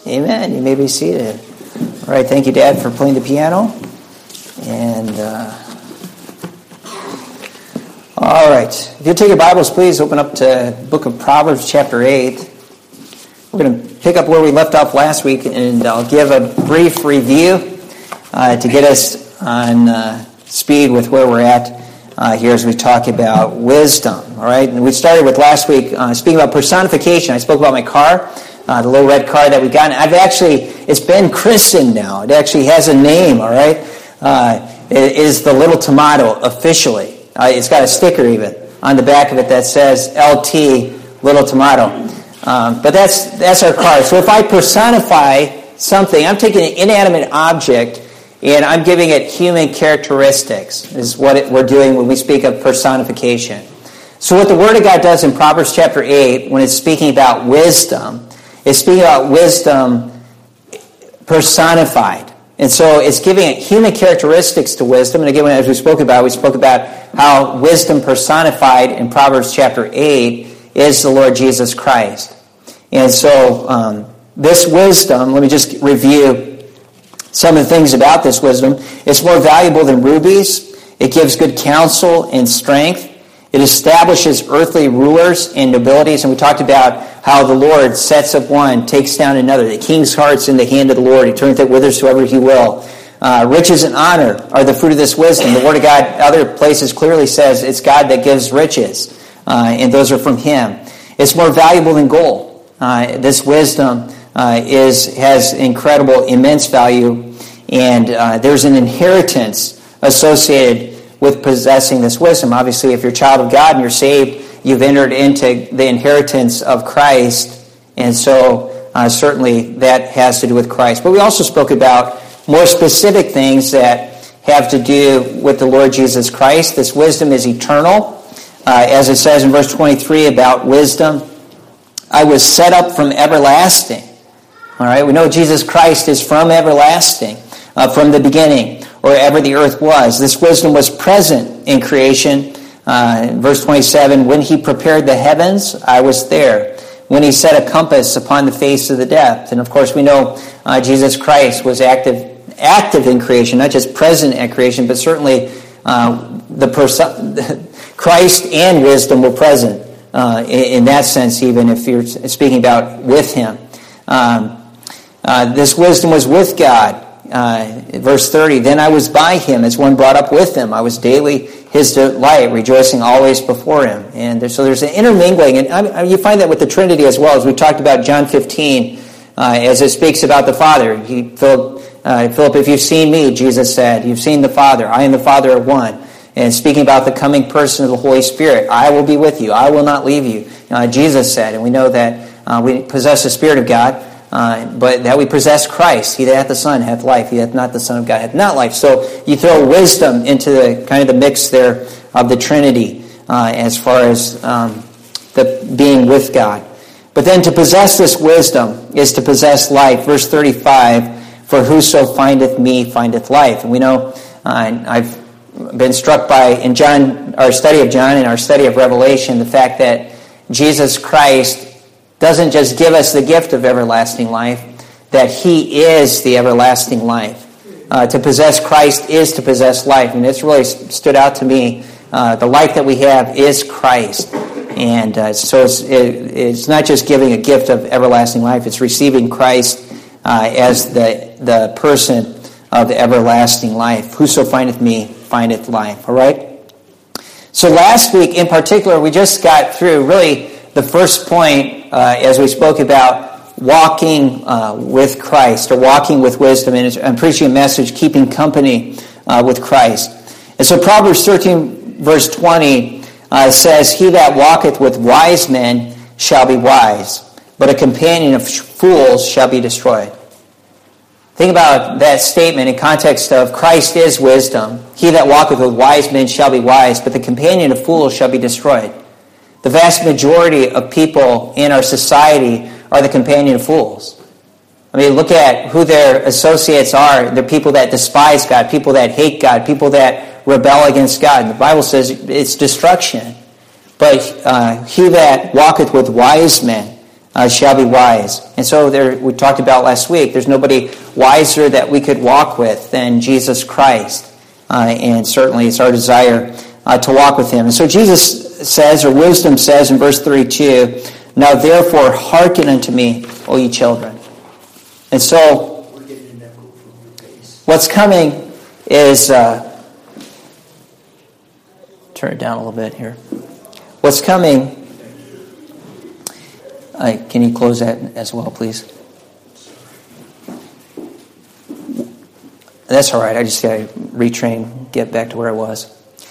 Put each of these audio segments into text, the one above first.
Amen. You may be seated. All right, thank you, Dad, for playing the piano. And, all right. If you'll take your Bibles, please open up to the book of Proverbs, chapter 8. We're going to pick up where we left off last week, and I'll give a brief review to get us on speed with where we're at here as we talk about wisdom. All right, and we started with last week speaking about personification. I spoke about my car. The little red car that we got. It's been christened now. It actually has a name, all right? It is the Little Tomato, officially. It's got a sticker even on the back of it that says LT, Little Tomato. But that's our car. So if I personify something, I'm taking an inanimate object and I'm giving it human characteristics, is what we're doing when we speak of personification. So what the Word of God does in Proverbs chapter 8, when it's speaking about wisdom, it's speaking about wisdom personified. And so it's giving it human characteristics to wisdom. And again, as we spoke about how wisdom personified in Proverbs chapter 8 is the Lord Jesus Christ. And so this wisdom, let me just review some of the things about this wisdom. It's more valuable than rubies. It gives good counsel and strength. It establishes earthly rulers and nobilities. And we talked about how the Lord sets up one, takes down another. The king's heart's in the hand of the Lord. He turneth it whithersoever he will. Riches and honor are the fruit of this wisdom. The Word of God, other places clearly says it's God that gives riches. And those are from him. It's more valuable than gold. This wisdom has incredible, immense value. And there's an inheritance associated with possessing this wisdom. Obviously, if you're a child of God and you're saved, you've entered into the inheritance of Christ, and so certainly that has to do with Christ. But we also spoke about more specific things that have to do with the Lord Jesus Christ. This wisdom is eternal. As it says in verse 23 about wisdom, I was set up from everlasting. All right, we know Jesus Christ is from everlasting, from the beginning, or ever the earth was. This wisdom was present in creation. Verse 27, when he prepared the heavens, I was there. When he set a compass upon the face of the depth. And of course we know Jesus Christ was active in creation, not just present at creation, but certainly Christ and wisdom were present in that sense, even if you're speaking about with him. This wisdom was with God. Verse 30, then I was by him as one brought up with him. I was daily his delight, rejoicing always before him. And so there's an intermingling. And you find that with the Trinity as well, as we talked about John 15, as it speaks about the Father. Philip, if you've seen me, Jesus said, you've seen the Father. I am the Father of one. And speaking about the coming person of the Holy Spirit, I will be with you. I will not leave you. Jesus said, and we know that we possess the Spirit of God, but that we possess Christ. He that hath the Son hath life. He that hath not the Son of God hath not life. So you throw wisdom into the kind of the mix there of the Trinity as far as the being with God. But then to possess this wisdom is to possess life. Verse 35, for whoso findeth me findeth life. And we know, I've been struck by, in our study of John and our study of Revelation, the fact that Jesus Christ doesn't just give us the gift of everlasting life, that he is the everlasting life. To possess Christ is to possess life. And it's really stood out to me. The life that we have is Christ. And so it's not just giving a gift of everlasting life, it's receiving Christ as the person of everlasting life. Whoso findeth me findeth life. All right? So last week in particular, we just got through really the first point as we spoke about walking with Christ, or walking with wisdom, and I'm preaching a message, keeping company with Christ. And so Proverbs 13, verse 20 says, he that walketh with wise men shall be wise, but a companion of fools shall be destroyed. Think about that statement in context of Christ is wisdom. He that walketh with wise men shall be wise, but the companion of fools shall be destroyed. The vast majority of people in our society are the companion of fools. I mean, look at who their associates are. They're people that despise God, people that hate God, people that rebel against God. And the Bible says it's destruction. But he that walketh with wise men shall be wise. And so we talked about last week, there's nobody wiser that we could walk with than Jesus Christ. And certainly it's our desire to walk with him. And so Jesus says, or wisdom says in verse 32, now therefore hearken unto me, O ye children. And so what's coming is, turn it down a little bit here. What's coming, can you close that as well, please? That's all right. I just got to retrain, get back to where I was.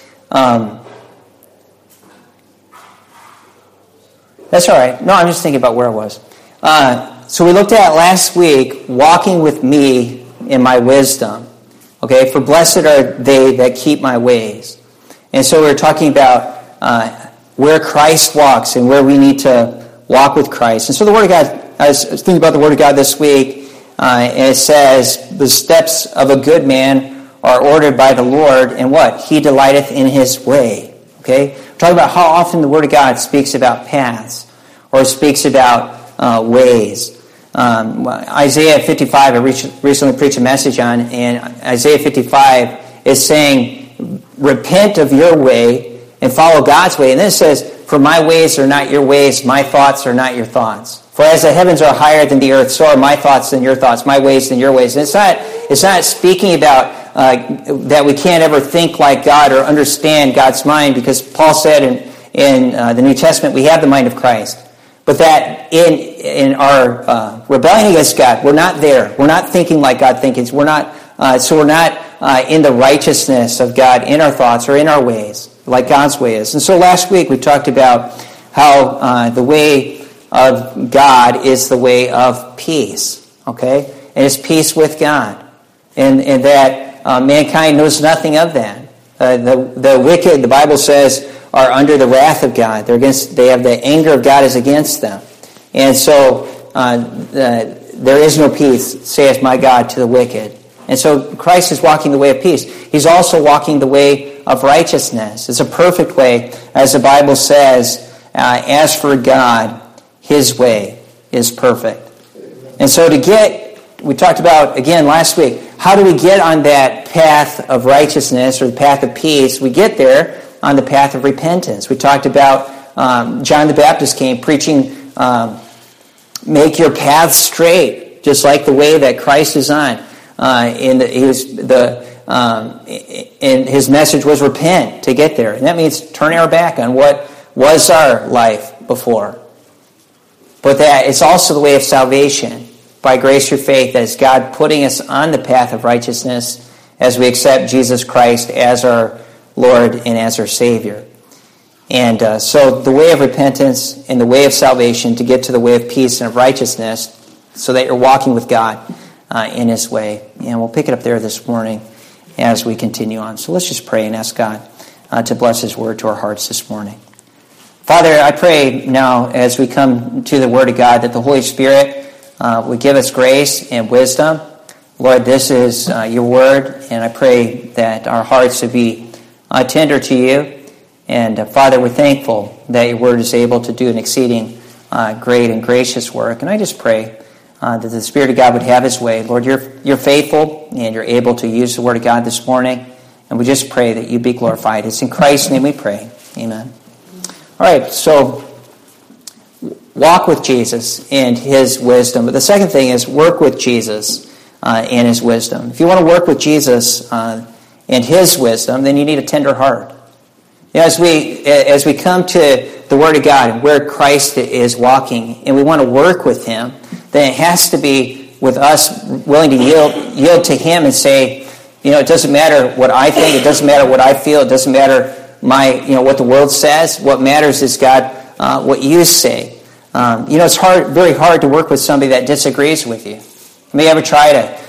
That's all right. No, I'm just thinking about where I was. So we looked at last week, walking with me in my wisdom. Okay, for blessed are they that keep my ways. And so we were talking about where Christ walks and where we need to walk with Christ. And so the Word of God, I was thinking about the Word of God this week, and it says, the steps of a good man are ordered by the Lord, and what? He delighteth in his way. Okay? We're talking about how often the Word of God speaks about paths, or speaks about ways. Isaiah 55, I recently preached a message on, and Isaiah 55 is saying, repent of your way and follow God's way. And then it says, for my ways are not your ways, my thoughts are not your thoughts. For as the heavens are higher than the earth, so are my thoughts than your thoughts, my ways than your ways. And it's not speaking about that we can't ever think like God or understand God's mind, because Paul said in the New Testament, we have the mind of Christ. But that in our rebellion against God, we're not there. We're not thinking like God thinks. We're not in the righteousness of God in our thoughts or in our ways, like God's way is. And so last week we talked about how the way of God is the way of peace, okay? And it's peace with God. And that mankind knows nothing of that. The wicked, the Bible says, are under the wrath of God. They have the anger of God is against them. And so there is no peace, saith my God, to the wicked. And so Christ is walking the way of peace. He's also walking the way of righteousness. It's a perfect way, as the Bible says, as for God, his way is perfect. And so we talked about, again, last week, how do we get on that path of righteousness or the path of peace? We get there on the path of repentance. We talked about John the Baptist came preaching, make your path straight, just like the way that Christ is on. And his message was repent to get there. And that means turning our back on what was our life before. But that it's also the way of salvation. By grace through faith, that is God putting us on the path of righteousness as we accept Jesus Christ as our Lord and as our Savior. And so the way of repentance and the way of salvation to get to the way of peace and of righteousness so that you're walking with God in his way. And we'll pick it up there this morning as we continue on. So let's just pray and ask God to bless his word to our hearts this morning. Father, I pray now as we come to the word of God that the Holy Spirit would give us grace and wisdom. Lord, this is your word, and I pray that our hearts would be tender to you. And Father, we're thankful that your word is able to do an exceeding great and gracious work. And I just pray that the Spirit of God would have his way. Lord, you're faithful, and you're able to use the word of God this morning. And we just pray that you be glorified. It's in Christ's name we pray. Amen. All right, so walk with Jesus and his wisdom. But the second thing is work with Jesus and his wisdom. If you want to work with Jesus and his wisdom, then you need a tender heart. You know, as we come to the Word of God and where Christ is walking, and we want to work with him, then it has to be with us willing to yield to him and say, you know, it doesn't matter what I think, it doesn't matter what I feel, it doesn't matter what the world says. What matters is, God, what you say. It's very hard to work with somebody that disagrees with you. You may ever try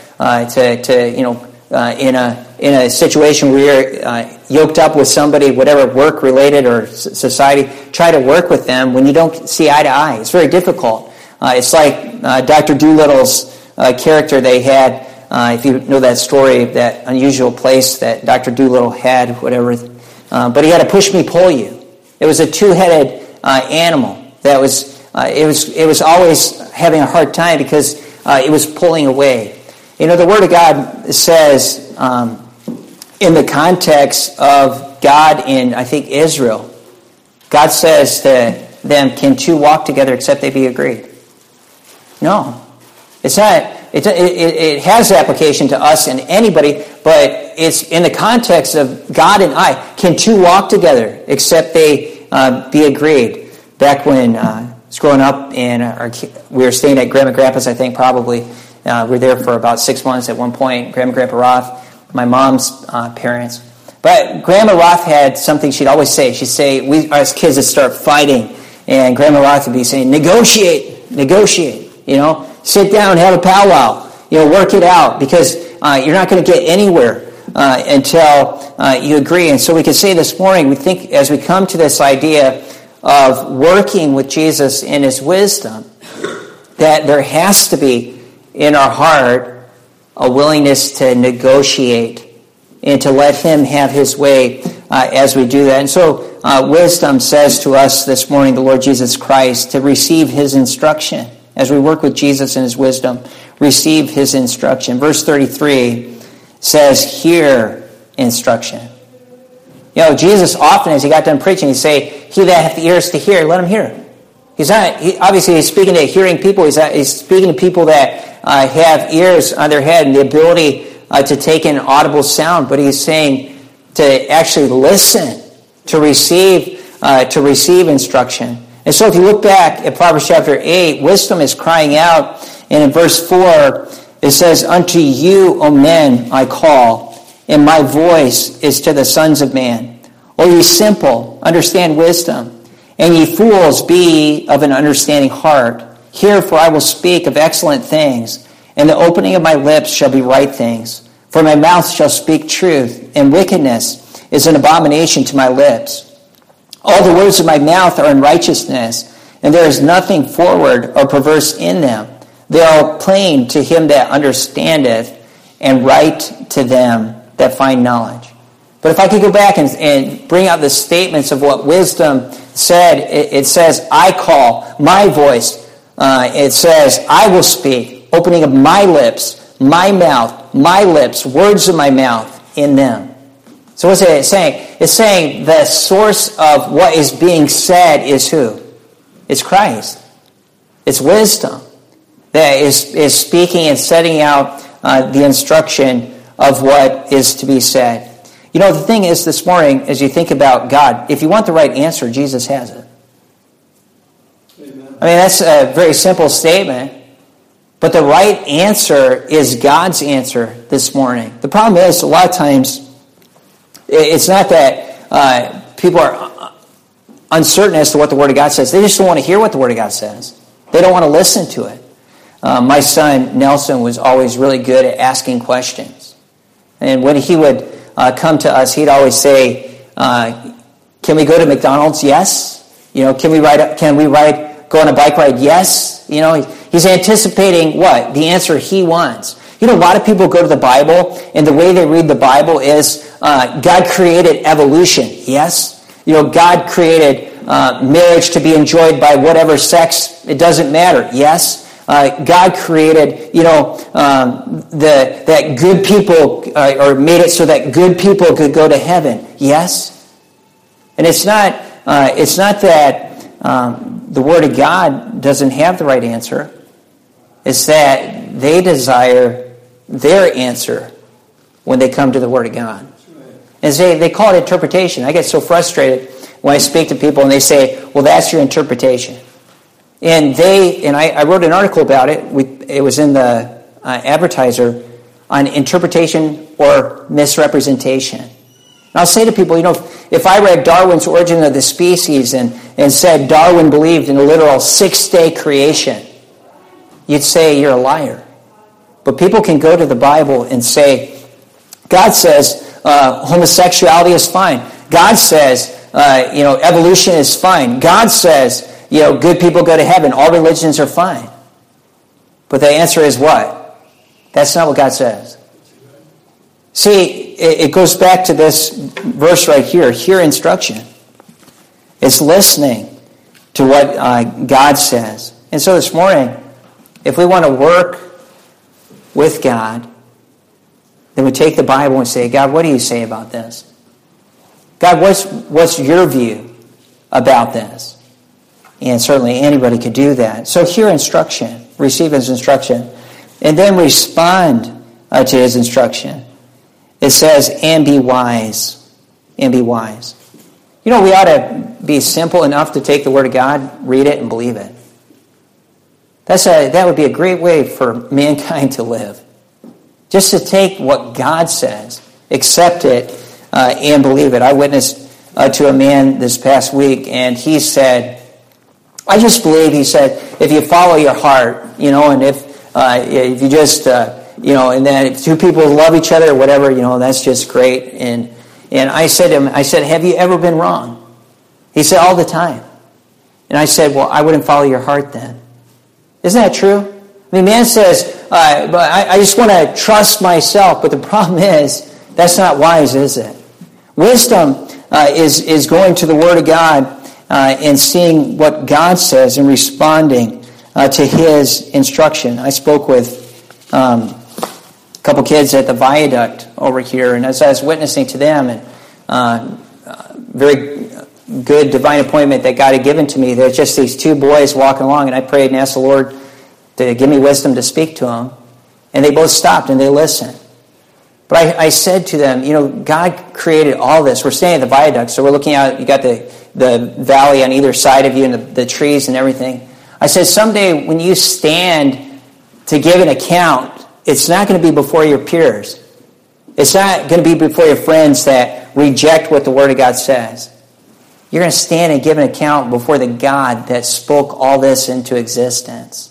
in a situation where you're yoked up with somebody, whatever work related or society, try to work with them when you don't see eye to eye. It's very difficult. It's like Dr. Doolittle's character they had. If you know that story, that unusual place that Dr. Doolittle had, whatever. But he had a push me, pull you. It was a two-headed animal that was it was always having a hard time because it was pulling away. You know, the Word of God says in the context of God in, I think, Israel, God says to them, can two walk together except they be agreed? No. It's not. It has application to us and anybody, but it's in the context of God and I. Can two walk together except they be agreed? Back when I was growing up and we were staying at Grandma and Grandpa's, I think probably. We were there for about 6 months at one point, Grandma and Grandpa Roth, my mom's parents. But Grandma Roth had something she'd always say. She'd say, we as kids would start fighting, and Grandma Roth would be saying, negotiate, you know, sit down, have a powwow, you know, work it out, because you're not going to get anywhere until you agree. And so we could say this morning, we think as we come to this idea of working with Jesus in his wisdom, that there has to be in our heart a willingness to negotiate and to let him have his way as we do that. And so wisdom says to us this morning, the Lord Jesus Christ, to receive his instruction. As we work with Jesus and his wisdom, receive his instruction. Verse 33 says, hear instruction. You know, Jesus often, as he got done preaching, he'd say, he that hath ears to hear, let him hear. Obviously he's speaking to hearing people. He's speaking to people that have ears on their head and the ability to take in audible sound. But he's saying to actually listen, to receive instruction. And so if you look back at Proverbs chapter 8, wisdom is crying out. And in verse 4, it says, unto you, O men, I call, and my voice is to the sons of man. O ye simple, understand wisdom. And ye fools, be of an understanding heart. Hear, for I will speak of excellent things, and the opening of my lips shall be right things. For my mouth shall speak truth, and wickedness is an abomination to my lips. All the words of my mouth are in righteousness, and there is nothing forward or perverse in them. They are plain to him that understandeth, and right to them that find knowledge. But if I could go back and bring out the statements of what wisdom said, it says, I call, my voice. It says, I will speak, opening of my lips, my mouth, my lips, words of my mouth in them. So what's it saying? It's saying the source of what is being said is who? It's Christ. It's wisdom that is speaking and setting out the instruction of what is to be said. You know, the thing is this morning, as you think about God, if you want the right answer, Jesus has it. Amen. I mean, that's a very simple statement, but the right answer is God's answer this morning. The problem is, a lot of times, it's not that people are uncertain as to what the Word of God says. They just don't want to hear what the Word of God says. They don't want to listen to it. My son, Nelson, was always really good at asking questions. And when he would come to us, he'd always say, can we go to McDonald's? Yes. You know, can we go on a bike ride? Yes. You know, he's anticipating what? The answer he wants. You know, a lot of people go to the Bible, and the way they read the Bible is, God created evolution. Yes. You know, God created marriage to be enjoyed by whatever sex. It doesn't matter. Yes. God created, that good people, or made it so that good people could go to heaven. Yes, and it's not that the Word of God doesn't have the right answer. It's that they desire their answer when they come to the Word of God. And they call it interpretation. I get so frustrated when I speak to people and they say, "Well, that's your interpretation." And I wrote an article about it. It was in the Advertiser on interpretation or misrepresentation. And I'll say to people, if I read Darwin's Origin of the Species and said Darwin believed in a literal 6-day creation, you'd say you're a liar. But people can go to the Bible and say, God says homosexuality is fine. God says, evolution is fine. God says, good people go to heaven. All religions are fine. But the answer is what? That's not what God says. See, it goes back to this verse right here. Hear instruction. It's listening to what God says. And so this morning, if we want to work with God, then we take the Bible and say, God, what do you say about this? God, what's your view about this? And certainly anybody could do that. So hear instruction, receive his instruction, and then respond to his instruction. It says, and be wise. And be wise. You know, we ought to be simple enough to take the Word of God, read it, and believe it. That would be a great way for mankind to live. Just to take what God says, accept it, and believe it. I witnessed to a man this past week, and he said, I just believe, he said, if you follow your heart, and if you just, and then if two people love each other or whatever, that's just great. And I said to him, have you ever been wrong? He said, all the time. And I said, well, I wouldn't follow your heart then. Isn't that true? I mean, man says, but I just want to trust myself. But the problem is, that's not wise, is it? Wisdom is going to the Word of God and seeing what God says and responding to his instruction. I spoke with a couple kids at the Viaduct over here, and as I was witnessing to them, and very good divine appointment that God had given to me, there's just these two boys walking along, and I prayed and asked the Lord to give me wisdom to speak to them, and they both stopped and they listened. But I said to them, God created all this. We're staying at the Viaduct, so we're looking out, you got the valley on either side of you and the trees and everything. I said, someday when you stand to give an account, it's not going to be before your peers. It's not going to be before your friends that reject what the Word of God says. You're going to stand and give an account before the God that spoke all this into existence.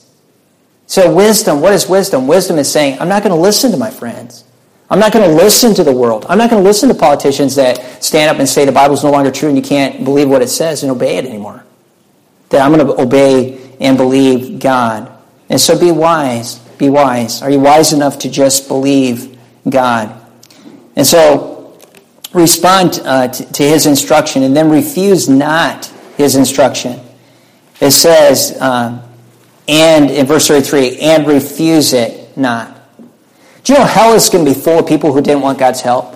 So wisdom, what is wisdom? Wisdom is saying, I'm not going to listen to my friends. I'm not going to listen to the world. I'm not going to listen to politicians that stand up and say the Bible's no longer true and you can't believe what it says and obey it anymore. That I'm going to obey and believe God. And so be wise. Be wise. Are you wise enough to just believe God? And so respond to his instruction and then refuse not his instruction. It says, and in verse 33, and refuse it not. Do you know hell is going to be full of people who didn't want God's help?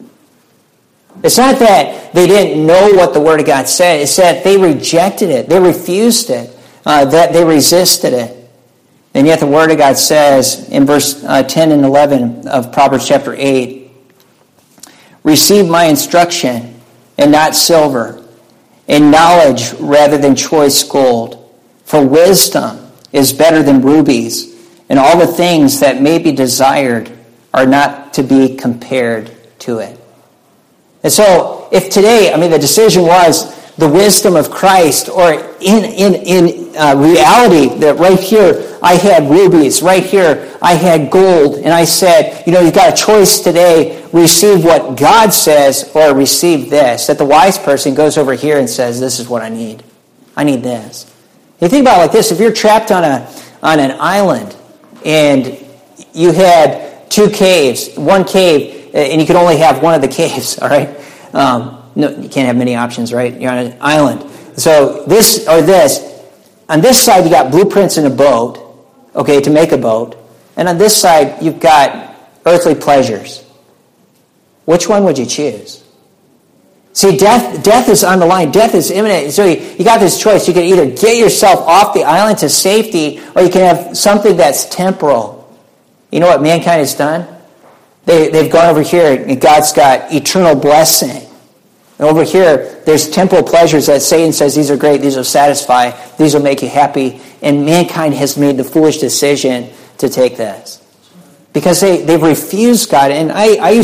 It's not that they didn't know what the Word of God said. It's that they rejected it. They refused it. That they resisted it. And yet the Word of God says in verse 10 and 11 of Proverbs chapter 8, receive my instruction and not silver, and knowledge rather than choice gold. For wisdom is better than rubies, and all the things that may be desired are not to be compared to it. And so, if today, the decision was the wisdom of Christ, or in reality, that right here I had rubies, right here I had gold, and I said, you've got a choice today, receive what God says or receive this. That the wise person goes over here and says, this is what I need. I need this. You think about it like this, if you're trapped on an island, and you had two caves, one cave, and you could only have one of the caves, all right? No, you can't have many options, right? You're on an island. So this or this. On this side, you got blueprints in a boat, okay, to make a boat. And on this side, you've got earthly pleasures. Which one would you choose? See, death is on the line. Death is imminent. So you got this choice. You can either get yourself off the island to safety, or you can have something that's temporal. You know what mankind has done? They've gone over here, and God's got eternal blessing. And over here, there's temporal pleasures that Satan says, these are great, these will satisfy, these will make you happy. And mankind has made the foolish decision to take this. Because they've refused God. And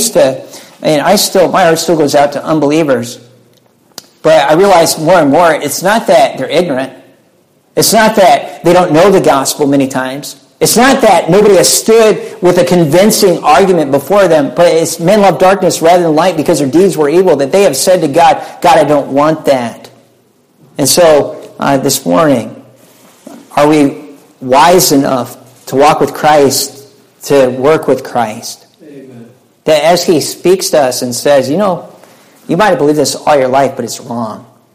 my heart still goes out to unbelievers. But I realize more and more, it's not that they're ignorant. It's not that they don't know the gospel many times. It's not that nobody has stood with a convincing argument before them, but it's men love darkness rather than light because their deeds were evil, that they have said to God, God, I don't want that. And so this morning, are we wise enough to walk with Christ, to work with Christ? Amen. That as he speaks to us and says, you might have believed this all your life, but it's wrong.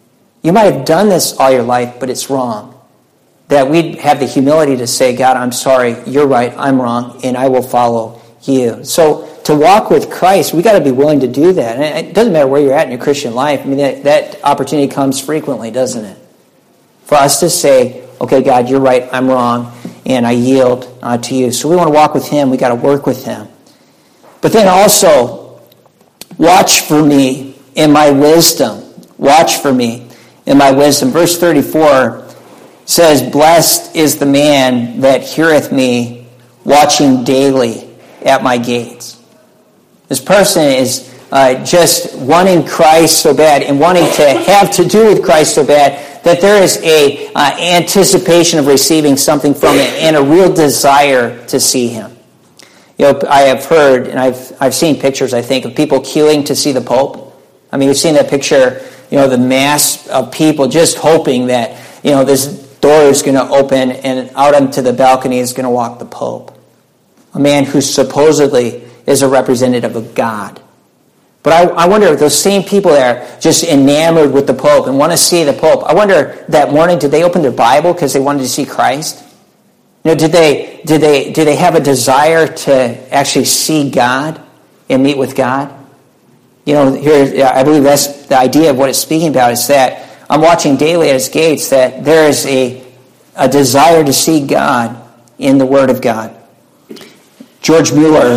You might have done this all your life, but it's wrong. That we'd have the humility to say, God, I'm sorry, you're right, I'm wrong, and I will follow you. So to walk with Christ, we got to be willing to do that. And it doesn't matter where you're at in your Christian life. I mean, that opportunity comes frequently, doesn't it? For us to say, okay, God, you're right, I'm wrong, and I yield to you. So we want to walk with him. We got to work with him. But then also, watch for me in my wisdom. Watch for me in my wisdom. Verse 34 says, blessed is the man that heareth me, watching daily at my gates. This person is just wanting Christ so bad and wanting to have to do with Christ so bad that there is a anticipation of receiving something from it and a real desire to see him. You know, I have heard, and I've seen pictures, I think, of people queuing to see the Pope. I mean, you've seen that picture, you know, the mass of people just hoping that, you know, this door is going to open and out onto the balcony is going to walk the Pope. A man who supposedly is a representative of God. But I wonder if those same people that are just enamored with the Pope and want to see the Pope, I wonder that morning, did they open their Bible because they wanted to see Christ? You know, did they have a desire to actually see God and meet with God? You know, here I believe that's the idea of what it's speaking about, is that I'm watching daily at his gates, that there is a desire to see God in the Word of God. George Mueller,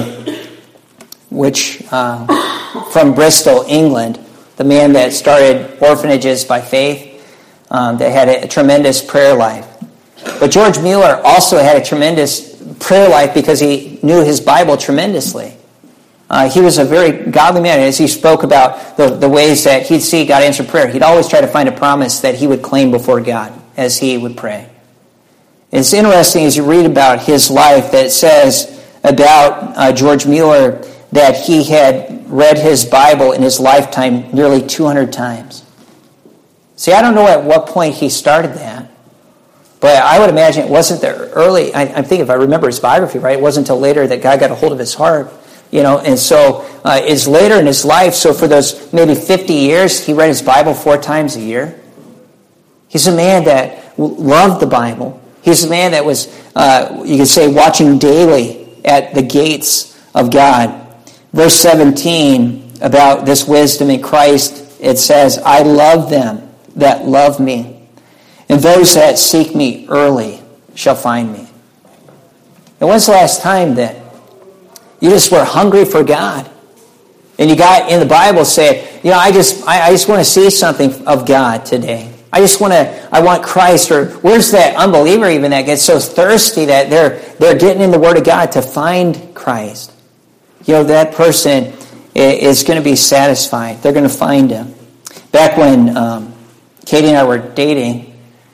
which from Bristol, England, the man that started orphanages by faith, that had a tremendous prayer life. But George Mueller also had a tremendous prayer life because he knew his Bible tremendously. He was a very godly man. As he spoke about the ways that he'd see God answer prayer, he'd always try to find a promise that he would claim before God as he would pray. It's interesting as you read about his life that it says about George Mueller that he had read his Bible in his lifetime nearly 200 times. See, I don't know at what point he started that, but I would imagine it wasn't the early, I think if I remember his biography right, it wasn't until later that God got a hold of his heart, you know, and so it's later in his life, so for those maybe 50 years, he read his Bible 4 times a year. He's a man that loved the Bible. He's a man that was, you could say, watching daily at the gates of God. Verse 17, about this wisdom in Christ, it says, I love them that love me, and those that seek me early shall find me. And when's the last time that you just were hungry for God? And you got in the Bible say, you know, I just want to see something of God today. I want Christ. Or where's that unbeliever even that gets so thirsty that they're getting in the Word of God to find Christ? You know, that person is going to be satisfied. They're going to find him. Back when Katie and I were dating,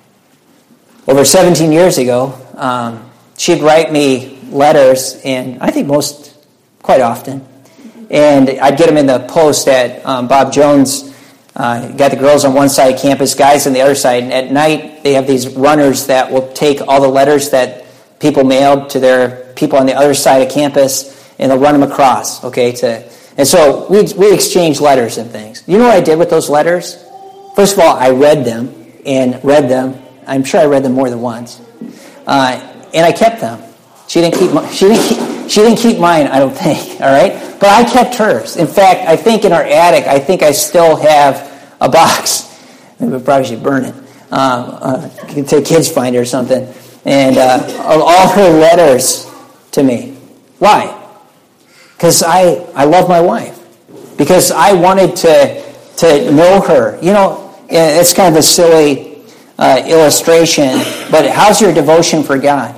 over 17 years ago, she'd write me letters, and I think quite often. And I'd get them in the post at Bob Jones. Got the girls on one side of campus, guys on the other side. And at night, they have these runners that will take all the letters that people mailed to their people on the other side of campus, and they'll run them across, okay? And so we exchanged letters and things. You know what I did with those letters? First of all, I read them. I'm sure I read them more than once. And I kept them. She didn't keep mine, I don't think, all right? But I kept hers. In fact, I think in our attic, I still have a box. Maybe we probably should burn it. To Kids Finder or something. And of all her letters to me. Why? Because I love my wife. Because I wanted to know her. You know, it's kind of a silly illustration, but how's your devotion for God?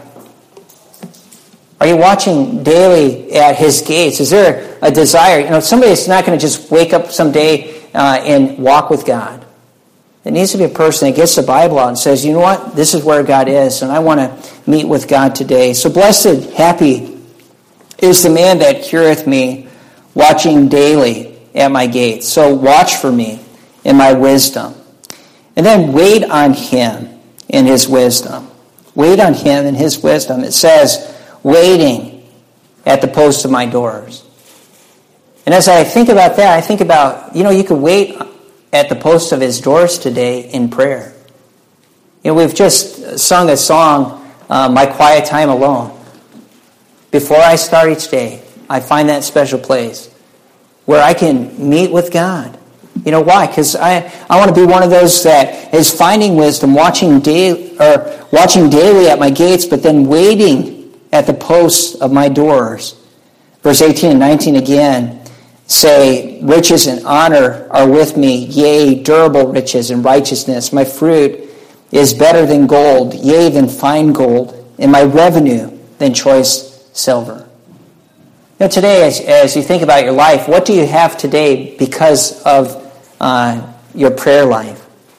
Are you watching daily at his gates? Is there a desire? You know, somebody that's not going to just wake up someday and walk with God. It needs to be a person that gets the Bible out and says, you know what? This is where God is, and I want to meet with God today. So blessed, happy is the man that heareth me, watching daily at my gates. So watch for me in my wisdom. And then wait on him in his wisdom. Wait on him in his wisdom. It says, waiting at the posts of my doors. And as I think about that, I think about, you know, you could wait at the post of his doors today in prayer. We've just sung a song, My Quiet Time Alone. Before I start each day, I find that special place where I can meet with God. Why? Because I want to be one of those that is finding wisdom, watching daily at my gates, but then waiting at the posts of my doors. Verse 18 and 19 again say, riches and honor are with me, yea, durable riches and righteousness. My fruit is better than gold, yea, than fine gold, and my revenue than choice silver. Today, as you think about your life, what do you have today because of your prayer life?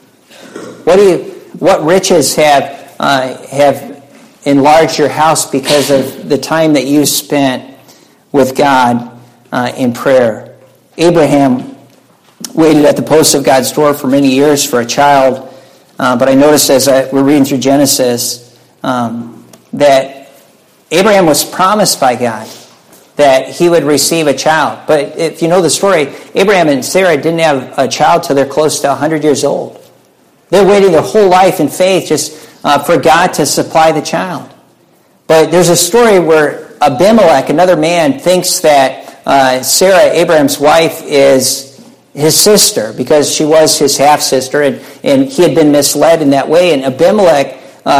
What riches have enlarged your house because of the time that you spent with God in prayer? Abraham waited at the post of God's door for many years for a child, but I noticed as we're reading through Genesis that Abraham was promised by God that he would receive a child. But if you know the story, Abraham and Sarah didn't have a child till they're close to 100 years old. They're waiting their whole life in faith just for God to supply the child. But there's a story where Abimelech, another man, thinks that Sarah, Abraham's wife, is his sister because she was his half-sister, and he had been misled in that way. And Abimelech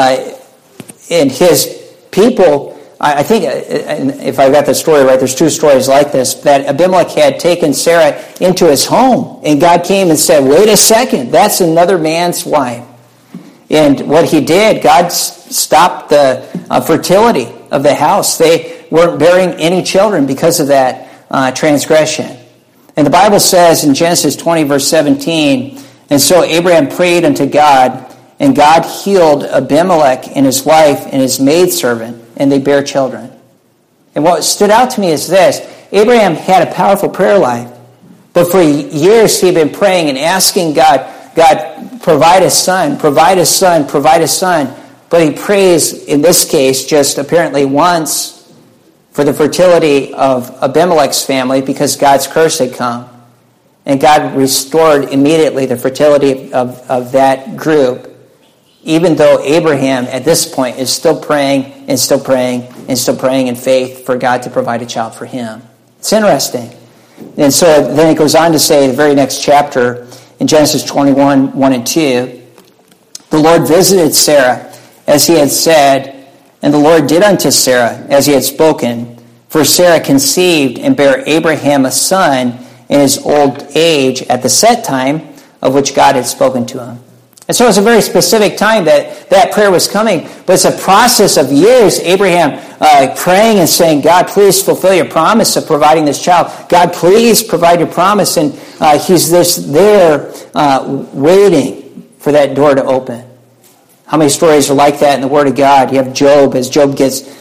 and his people, I think, if I got the story right, there's two stories like this, that Abimelech had taken Sarah into his home, and God came and said, wait a second, that's another man's wife. And what he did, God stopped the fertility of the house. They weren't bearing any children because of that transgression. And the Bible says in Genesis 20, verse 17, and so Abraham prayed unto God, and God healed Abimelech and his wife and his maidservant, and they bear children. And what stood out to me is this. Abraham had a powerful prayer life, but for years he had been praying and asking God, provide a son, provide a son, provide a son. But he prays, in this case, just apparently once for the fertility of Abimelech's family because God's curse had come. And God restored immediately the fertility of that group, even though Abraham at this point is still praying and still praying and still praying in faith for God to provide a child for him. It's interesting. And so then it goes on to say, the very next chapter, in Genesis 21, 1 and 2, the Lord visited Sarah as he had said, and the Lord did unto Sarah as he had spoken. For Sarah conceived and bare Abraham a son in his old age at the set time of which God had spoken to him. And so it's a very specific time that prayer was coming, but it's a process of years. Abraham praying and saying, God, please fulfill your promise of providing this child. God, please provide your promise. And he's just there waiting for that door to open. How many stories are like that in the Word of God? You have Job, as Job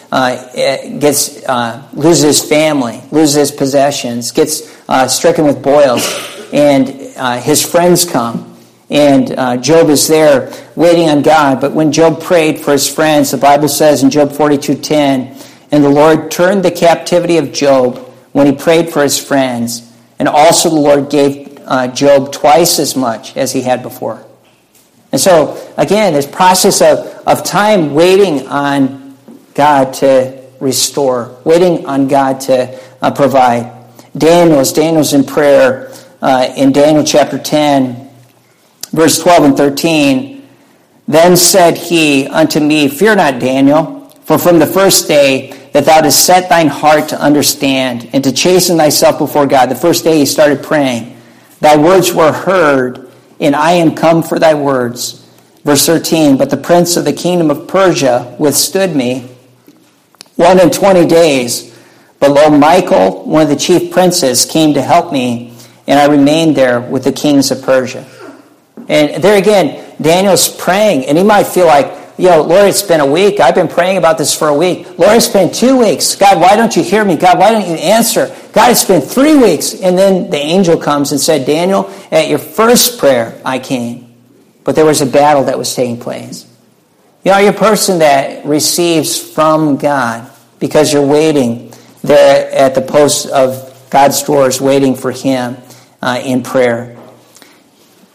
loses his family, loses his possessions, gets stricken with boils, and his friends come. And Job is there waiting on God. But when Job prayed for his friends, the Bible says in Job 42:10, and the Lord turned the captivity of Job when he prayed for his friends. And also the Lord gave Job twice as much as he had before. And so, again, this process of time waiting on God to restore, waiting on God to provide. Daniel's in prayer in Daniel chapter 10, verse 12 and 13, then said he unto me, fear not, Daniel, for from the first day that thou didst set thine heart to understand and to chasten thyself before God, the first day he started praying, thy words were heard, and I am come for thy words. Verse 13, but the prince of the kingdom of Persia withstood me 21 days. But lo, Michael, one of the chief princes, came to help me, and I remained there with the kings of Persia. And there again, Daniel's praying, and he might feel like, Lord, it's been a week. I've been praying about this for a week. Lord, it's been 2 weeks. God, why don't you hear me? God, why don't you answer? God, it's been 3 weeks. And then the angel comes and said, Daniel, at your first prayer, I came. But there was a battle that was taking place. You're a person that receives from God because you're waiting there at the post of God's doors, waiting for him in prayer.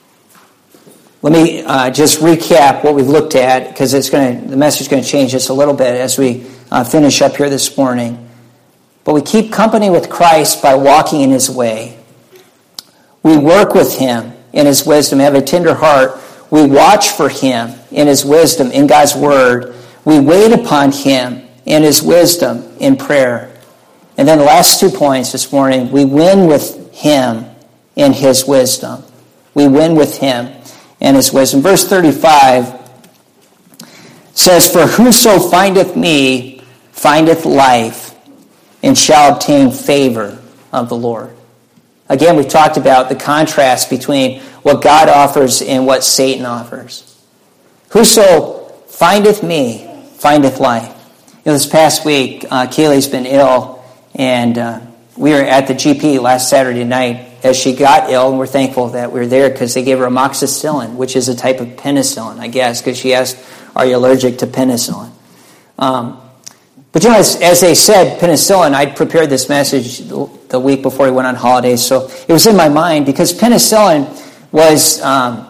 Let me just recap what we've looked at, because the message is going to change just a little bit as we finish up here this morning. But we keep company with Christ by walking in his way. We work with him in his wisdom, have a tender heart. We watch for him in his wisdom, in God's word. We wait upon him in his wisdom, in prayer. And then the last 2 points this morning, we win with him in his wisdom. We win with him in his wisdom. Verse 35 says, "For whoso findeth me findeth life, and shall obtain favor of the Lord." Again, we've talked about the contrast between what God offers and what Satan offers. Whoso findeth me findeth life. This past week, Kaylee's been ill, and we were at the GP last Saturday night as she got ill, and we're thankful that we were there because they gave her amoxicillin, which is a type of penicillin, I guess, because she asked, "Are you allergic to penicillin?" But as they said, penicillin, I'd prepared this message the week before we went on holidays, so it was in my mind because penicillin was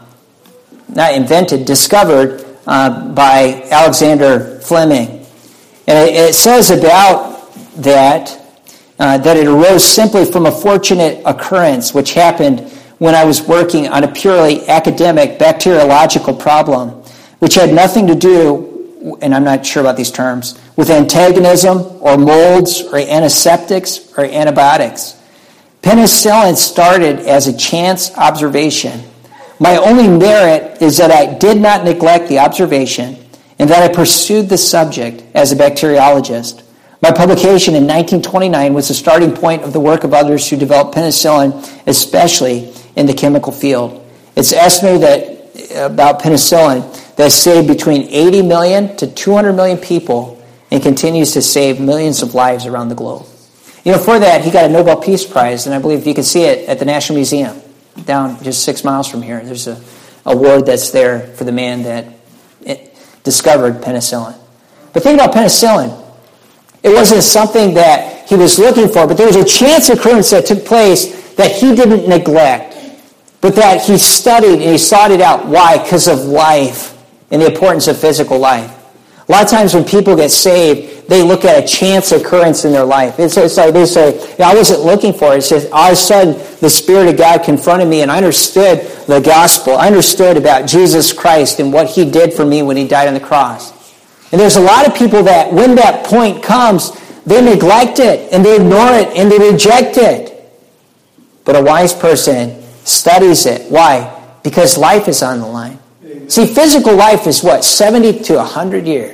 not invented, discovered by Alexander Fleming. And it says about that it arose simply from a fortunate occurrence which happened when I was working on a purely academic bacteriological problem, which had nothing to do, and I'm not sure about these terms, with antagonism or molds or antiseptics or antibiotics. Penicillin started as a chance observation. My only merit is that I did not neglect the observation and that I pursued the subject as a bacteriologist. My publication in 1929 was the starting point of the work of others who developed penicillin, especially in the chemical field. It's estimated that about penicillin that saved between 80 million to 200 million people and continues to save millions of lives around the globe. For that, he got a Nobel Peace Prize, and I believe you can see it at the National Museum down just 6 miles from here. There's an award that's there for the man that discovered penicillin. But think about penicillin. It wasn't something that he was looking for, but there was a chance occurrence that took place that he didn't neglect, but that he studied and he sought it out. Why? Because of life and the importance of physical life. A lot of times when people get saved, they look at a chance occurrence in their life. It's like they say, I wasn't looking for it. It says, all of a sudden, the Spirit of God confronted me, and I understood the gospel. I understood about Jesus Christ and what he did for me when he died on the cross. And there's a lot of people that when that point comes, they neglect it, and they ignore it, and they reject it. But a wise person studies it. Why? Because life is on the line. See, physical life is what? 70 to 100 years.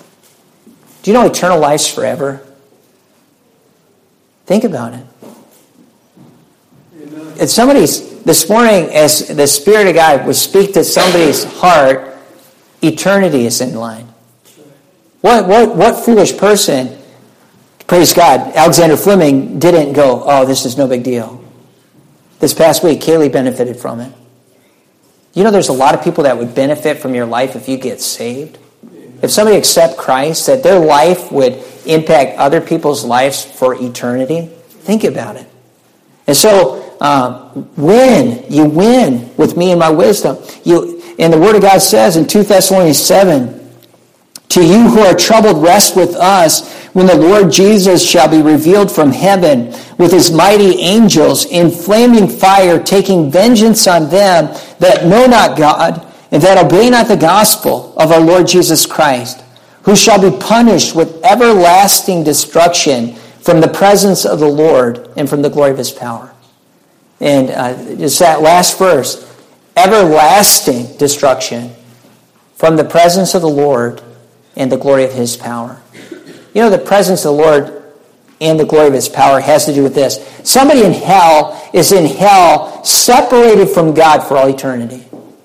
Do you know eternal life's forever? Think about it. If this morning, as the Spirit of God would speak to somebody's heart, eternity is in line. What foolish person, praise God, Alexander Fleming didn't go, oh, this is no big deal. This past week, Kaylee benefited from it. There's a lot of people that would benefit from your life if you get saved. If somebody accepts Christ, that their life would impact other people's lives for eternity. Think about it. And so, you win with me and my wisdom. And the Word of God says in 2 Thessalonians 7, to you who are troubled, rest with us when the Lord Jesus shall be revealed from heaven with his mighty angels in flaming fire, taking vengeance on them that know not God and that obey not the gospel of our Lord Jesus Christ, who shall be punished with everlasting destruction from the presence of the Lord and from the glory of his power. And just that last verse, everlasting destruction from the presence of the Lord and the glory of his power. The presence of the Lord and the glory of his power has to do with this. Somebody in hell is in hell separated from God for all eternity.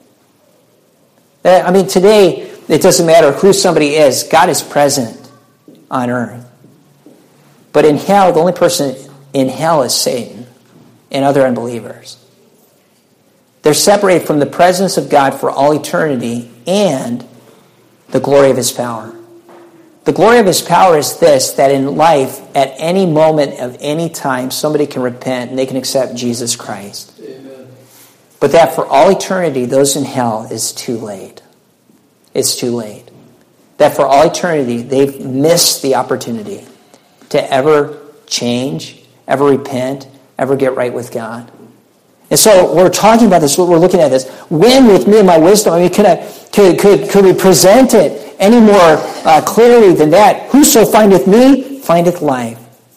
Today, it doesn't matter who somebody is. God is present on earth. But in hell, the only person in hell is Satan and other unbelievers. They're separated from the presence of God for all eternity and the glory of his power. The glory of his power is this, that in life, at any moment of any time, somebody can repent and they can accept Jesus Christ. Amen. but that for all eternity, those in hell is too late. It's too late. That for all eternity, they've missed the opportunity to ever change, ever repent, ever get right with God. And so we're talking about this, we're looking at this. When with me and my wisdom, I mean, could we present it any more clearly than that? Whoso findeth me, findeth life.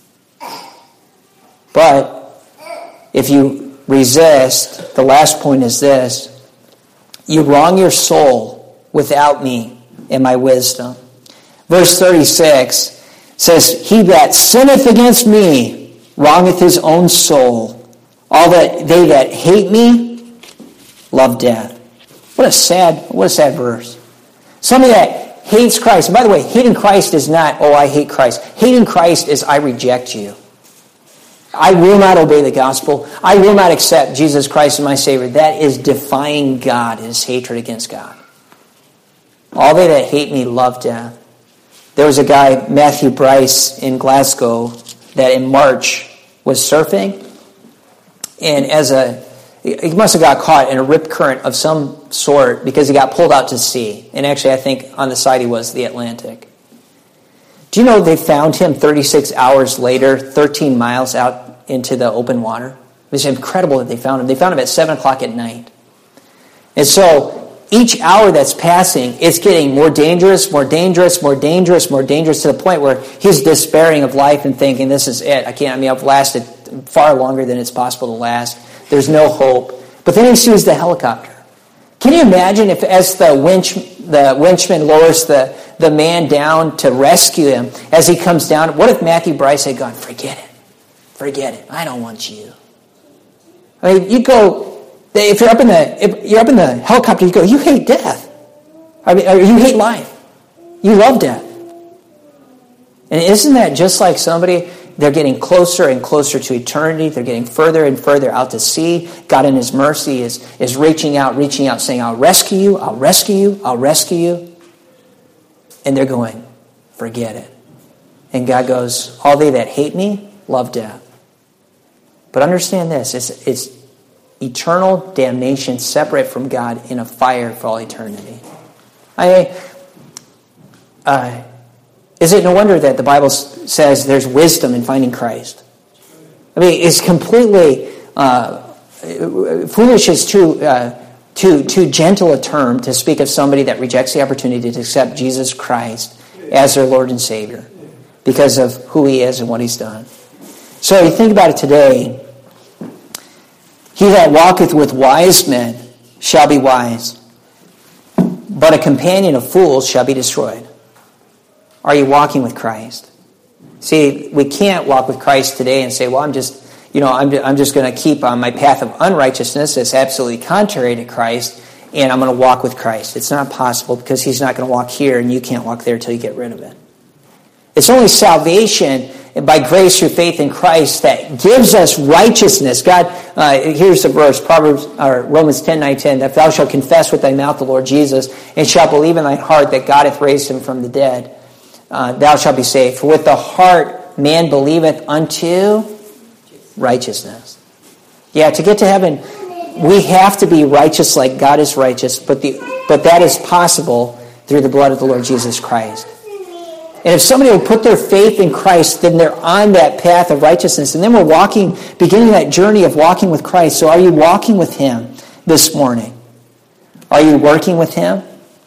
But if you resist, the last point is this: you wrong your soul without me and my wisdom. Verse 36 says, he that sinneth against me wrongeth his own soul. All that they that hate me love death. What a sad verse. Somebody that hates Christ. And by the way, hating Christ is not, oh, I hate Christ. Hating Christ is, I reject you. I will not obey the gospel. I will not accept Jesus Christ as my Savior. That is defying God. It is hatred against God. All they that hate me love death. There was a guy, Matthew Bryce, in Glasgow, that in March was surfing. And he must have got caught in a rip current of some sort because he got pulled out to sea. And actually, I think on the side he was the Atlantic. Do you know they found him 36 hours later, 13 miles out into the open water? It was incredible that they found him. They found him at 7 o'clock at night. And so each hour that's passing, it's getting more dangerous, more dangerous, more dangerous, more dangerous, to the point where he's despairing of life and thinking, this is it. I've lasted far longer than it's possible to last. There's no hope. But then he sees the helicopter. Can you imagine if, as the winchman lowers the man down to rescue him, as he comes down, what if Matthew Bryce had gone, forget it, I don't want you. I mean, you go, if you're up in the helicopter, you go, you hate death. I mean, or you hate life. You love death. And isn't that just like somebody? They're getting closer and closer to eternity. They're getting further and further out to sea. God in His mercy is reaching out, saying, I'll rescue you, I'll rescue you, I'll rescue you. And they're going, forget it. And God goes, all they that hate me love death. But understand this, it's eternal damnation separate from God in a fire for all eternity. Is it no wonder that the Bible says there's wisdom in finding Christ? I mean, it's completely foolish is too gentle a term to speak of somebody that rejects the opportunity to accept Jesus Christ as their Lord and Savior because of who He is and what He's done. So you think about it today. He that walketh with wise men shall be wise, but a companion of fools shall be destroyed. Are you walking with Christ? See, we can't walk with Christ today and say, well, I'm just going to keep on my path of unrighteousness that's absolutely contrary to Christ, and I'm going to walk with Christ. It's not possible because He's not going to walk here, and you can't walk there until you get rid of it. It's only salvation by grace through faith in Christ that gives us righteousness. God, here's the verse, Romans 10:9-10, that thou shalt confess with thy mouth the Lord Jesus, and shalt believe in thine heart that God hath raised Him from the dead. Thou shalt be saved. For with the heart man believeth unto righteousness. Yeah, to get to heaven, we have to be righteous like God is righteous, but that is possible through the blood of the Lord Jesus Christ. And if somebody will put their faith in Christ, then they're on that path of righteousness. And then we're beginning that journey of walking with Christ. So are you walking with Him this morning? Are you working with Him?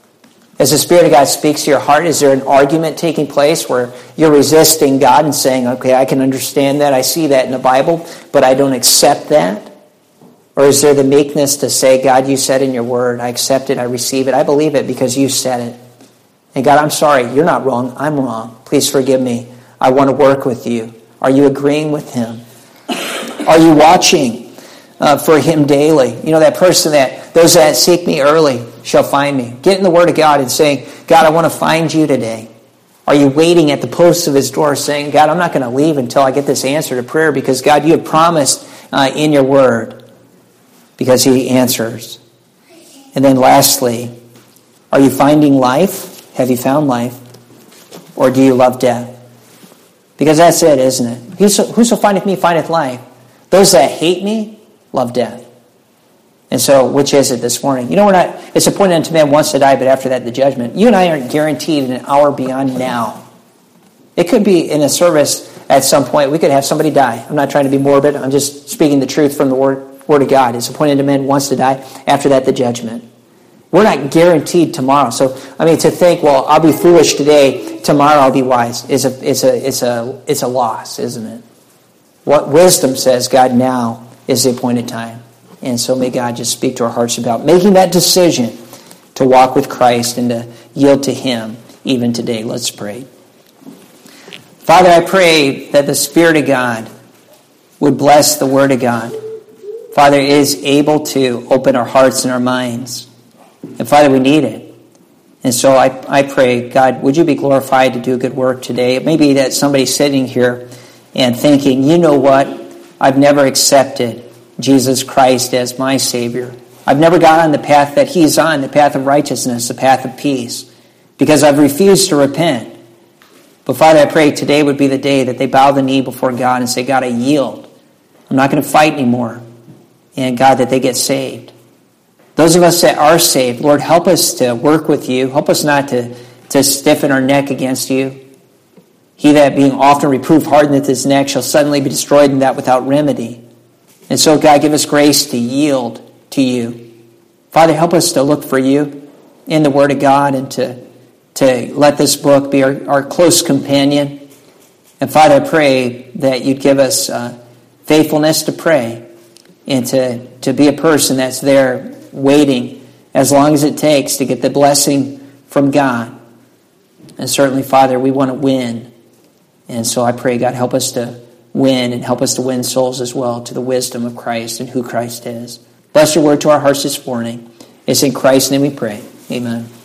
As the Spirit of God speaks to your heart, is there an argument taking place where you're resisting God and saying, okay, I can understand that, I see that in the Bible, but I don't accept that? Or is there the meekness to say, God, you said in your word, I accept it, I receive it, I believe it because you said it. And God, I'm sorry, you're not wrong, I'm wrong. Please forgive me. I want to work with you. Are you agreeing with Him? Are you watching for Him daily? You know, that person that, those that seek me early shall find me. Get in the Word of God and saying, God, I want to find you today. Are you waiting at the posts of His door saying, God, I'm not going to leave until I get this answer to prayer because, God, you have promised in your Word, because He answers. And then lastly, are you finding life? Have you found life? Or do you love death? Because that's it, isn't it? Whoso findeth me findeth life. Those that hate me love death. And so, which is it this morning? It's appointed unto man once to die, but after that the judgment. You and I aren't guaranteed an hour beyond now. It could be in a service at some point. We could have somebody die. I'm not trying to be morbid. I'm just speaking the truth from the Word of God. It's appointed unto man once to die, after that the judgment. We're not guaranteed tomorrow. So, to think, well, I'll be foolish today, tomorrow I'll be wise, it's a loss, isn't it? What wisdom says, God, now is the appointed time. And so may God just speak to our hearts about making that decision to walk with Christ and to yield to Him even today. Let's pray. Father, I pray that the Spirit of God would bless the Word of God. Father, it is able to open our hearts and our minds. And Father, we need it. And so I pray, God, would you be glorified to do a good work today? It may be that somebody's sitting here and thinking, you know what? I've never accepted Jesus Christ as my Savior. I've never gone on the path that He's on, the path of righteousness, the path of peace, because I've refused to repent. But Father, I pray today would be the day that they bow the knee before God and say, God, I yield. I'm not going to fight anymore. And God, that they get saved. Those of us that are saved, Lord, help us to work with you. Help us not to stiffen our neck against you. He that being often reproved hardeneth his neck shall suddenly be destroyed, and that without remedy. And so, God, give us grace to yield to you. Father, help us to look for you in the Word of God and to let this book be our close companion. And Father, I pray that you'd give us faithfulness to pray and to be a person that's there waiting as long as it takes to get the blessing from God. And certainly, Father, we want to win. And so I pray, God, help us to win and help us to win souls as well to the wisdom of Christ and who Christ is. Bless your word to our hearts this morning. It's in Christ's name we pray. Amen.